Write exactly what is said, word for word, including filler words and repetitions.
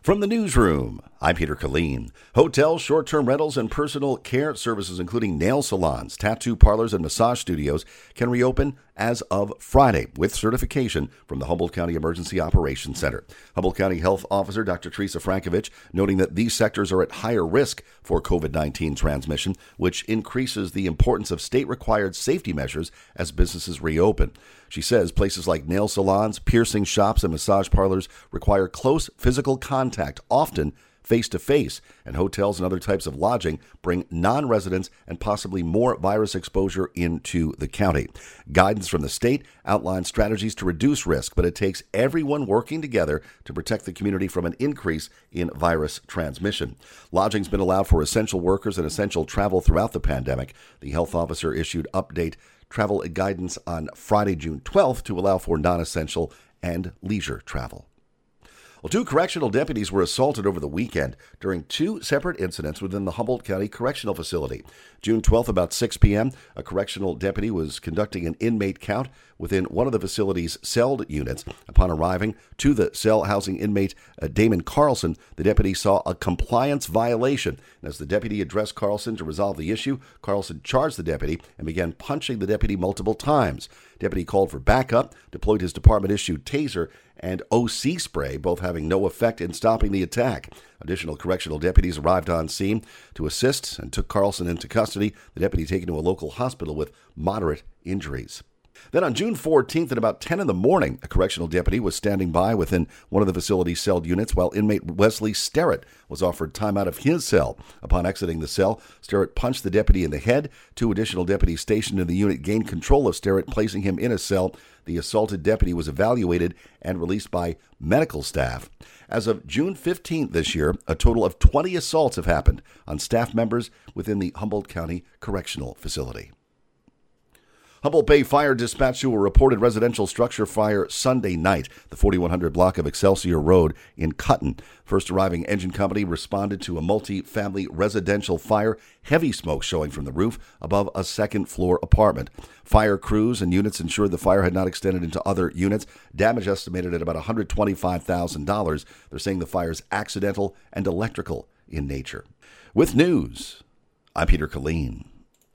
From the newsroom, I'm Peter Killeen. Hotels, short-term rentals, and personal care services, including nail salons, tattoo parlors, and massage studios, can reopen as of Friday with certification from the Humboldt County Emergency Operations Center. Humboldt County Health Officer Doctor Teresa Frankovich noting that these sectors are at higher risk for covid nineteen transmission, which increases the importance of state-required safety measures as businesses reopen. She says places like nail salons, piercing shops, and massage parlors require close physical contact, often face-to-face, and hotels and other types of lodging bring non-residents and possibly more virus exposure into the county. Guidance from the state outlines strategies to reduce risk, but it takes everyone working together to protect the community from an increase in virus transmission. Lodging's been allowed for essential workers and essential travel throughout the pandemic. The health officer issued update travel guidance on Friday, June twelfth, to allow for non-essential and leisure travel. Well, two correctional deputies were assaulted over the weekend during two separate incidents within the Humboldt County Correctional Facility. June twelfth, about six p.m., a correctional deputy was conducting an inmate count within one of the facility's cell units. Upon arriving to the cell housing inmate uh, Damon Carlson, the deputy saw a compliance violation. And as the deputy addressed Carlson to resolve the issue, Carlson charged the deputy and began punching the deputy multiple times. Deputy called for backup, deployed his department-issued taser and O C spray, both having no effect in stopping the attack. Additional correctional deputies arrived on scene to assist and took Carlson into custody, the deputy taken to a local hospital with moderate injuries. Then on June fourteenth at about ten in the morning, a correctional deputy was standing by within one of the facility's cell units while inmate Wesley Sterrett was offered time out of his cell. Upon exiting the cell, Sterrett punched the deputy in the head. Two additional deputies stationed in the unit gained control of Sterrett, placing him in a cell. The assaulted deputy was evaluated and released by medical staff. As of June fifteenth this year, a total of twenty assaults have happened on staff members within the Humboldt County Correctional Facility. Humboldt Bay Fire Dispatch to a reported residential structure fire Sunday night, the forty-one hundred block of Excelsior Road in Cutton. First arriving engine company responded to a multi-family residential fire, heavy smoke showing from the roof above a second-floor apartment. Fire crews and units ensured the fire had not extended into other units. Damage estimated at about one hundred twenty-five thousand dollars. They're saying the fire is accidental and electrical in nature. With news, I'm Peter Killeen.